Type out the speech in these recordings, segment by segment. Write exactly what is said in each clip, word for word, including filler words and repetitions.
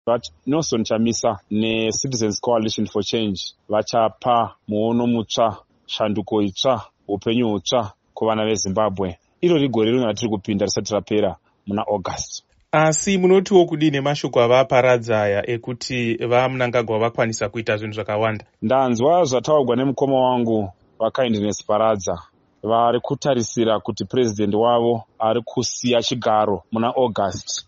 Nelson Chamisa neCitizens Coalition for Change vachapa muono mutsva, shanduko itsva, upenyu hutsva kuvana veZimbabwe. Iro rigore rino ratiri kupinda risati rapera muna August. Asi munotiwo kudii nemashoko avaparadza aya ekuti vaMnangagwa vakwanisa kuita zvinhu zvakawanda? Ndanzwa zvataurwa nemukoma wangu vaKindness Paradza. Vari kutarisira kuti president wavo ari kusiya chigaro muna August,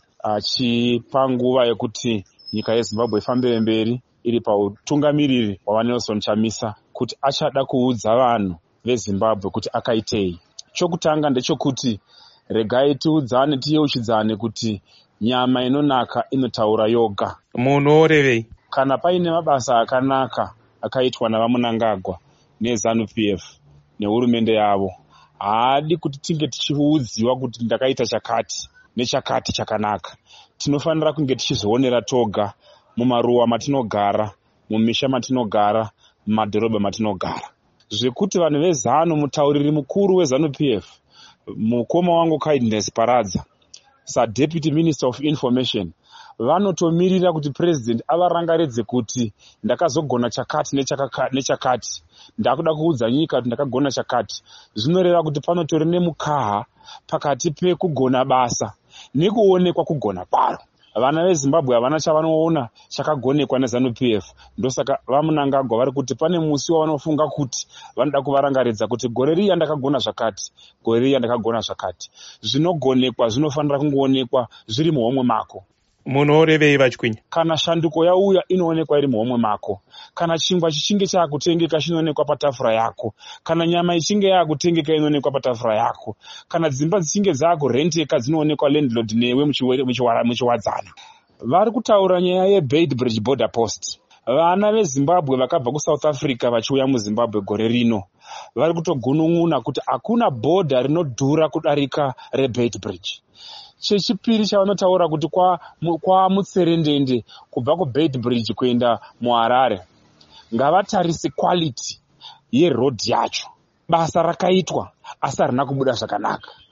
achipa nguva yekuti nyika yeZimbabwe ifambire mberi iri pautungamiriri hwaNelson Chamisa, kuti achada kuudza vanhu veZimbabwe kuti akaitei. Chokutanga ndechekuti regai tiudzane tiyeuchidzane kuti nyama inonaka inotaura yoga. Munorevei? Kana paine mabasa akanaka akaitwa navaMnangagwa neZANU P F nehurumende yavo, haadi kuti tinge tichiudziwa kuti ndakaita chakati nechakati chakanaka. Tinofanira kunge tichizvionera toga mumaruwa matinogara, mumisha matinogara, mumadhorobha matinogara. Zvekuti vanhu veZANU, mutauriri mukuru weZANU P F, mukoma wangu Kindness Paradza, saDeputy Minister of Information, vanotomirira kuti president avarangaridze kuti ndakazogona chakati nechakati, ndakuda kuudza nyika kuti ndakagona chakati. Zvinoreva kuti panotori nemukaha pakati pekugona basa nekuonekwa kugona kwaro. Vana veZimbabwe havana chavanoona chakagonekwa neZANU P F. Ndosaka vaMnangagwa vari kuti pane musi wavanofunga kuti vanoda kuvarangaridza kuti gore riya ndakagona zvakati, gore riya ndakagona zvakati. Zvinogonekwa zvinofanira kungoonekwa zviri muhomwe mako. Munorevei vachikwinya? Kana shanduko yauya inoonekwa iri muhomwe mako. Kana chingwa chichinge chaakutengeka chinoonekwa patafura yako. Kana nyama ichinge yaakutengeka inoonekwa patafura yako. Kana dzimba dzichinge dzaakurenteka dzinoonekwa landlord newe muchiwadzana. Vari kutaura nyaya yeBeitbridge border post. Vana veZimbabwe vakabva kuSouth Africa vachiuya muZimbabwe gore rino vari kutogunun'una kuti hakuna bhodha rinodhura kudarika reBeitbridge. Chechipiri chavanotaura kuti kwa, kwa mutserendende kubva kuBeitbridge kuenda muHarare, ngavatarise quality yeroad yacho. Basa rakaitwa asi harina kubuda zvakanaka.